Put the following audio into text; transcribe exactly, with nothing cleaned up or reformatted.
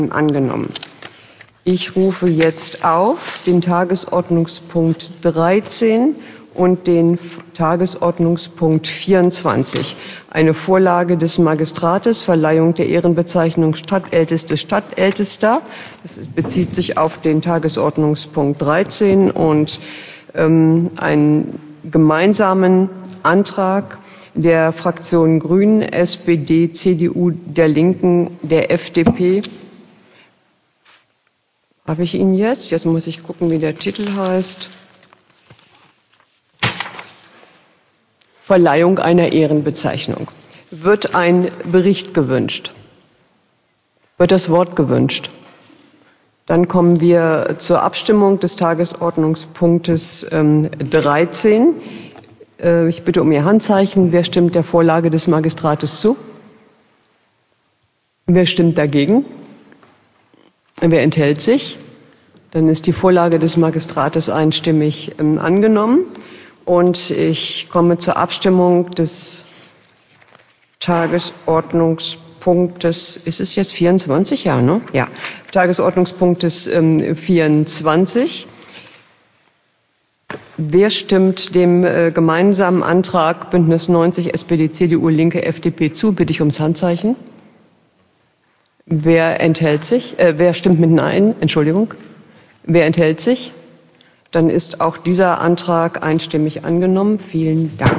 Angenommen. Ich rufe jetzt auf den Tagesordnungspunkt dreizehn und den Tagesordnungspunkt vierundzwanzig. Eine Vorlage des Magistrates, Verleihung der Ehrenbezeichnung Stadtälteste, Stadtältester. Das bezieht sich auf den Tagesordnungspunkt dreizehn und ähm, einen gemeinsamen Antrag der Fraktionen Grünen, S P D, C D U, der Linken, der F D P. Habe ich ihn jetzt? Jetzt muss ich gucken, wie der Titel heißt. Verleihung einer Ehrenbezeichnung. Wird ein Bericht gewünscht? Wird das Wort gewünscht? Dann kommen wir zur Abstimmung des Tagesordnungspunktes ähm, dreizehn. Äh, ich bitte um Ihr Handzeichen. Wer stimmt der Vorlage des Magistrates zu? Wer stimmt dagegen? Wer enthält sich? Dann ist die Vorlage des Magistrates einstimmig ähm, angenommen. Und ich komme zur Abstimmung des Tagesordnungspunktes, ist es jetzt vierundzwanzig? Ja, ne? Ja. Tagesordnungspunktes ähm, vierundzwanzig. Wer stimmt dem äh, gemeinsamen Antrag Bündnis neunzig, S P D, C D U, Linke, F D P zu? Bitte ich ums Handzeichen. Wer enthält sich? Äh, wer stimmt mit Nein? Entschuldigung. Wer enthält sich? Dann ist auch dieser Antrag einstimmig angenommen. Vielen Dank.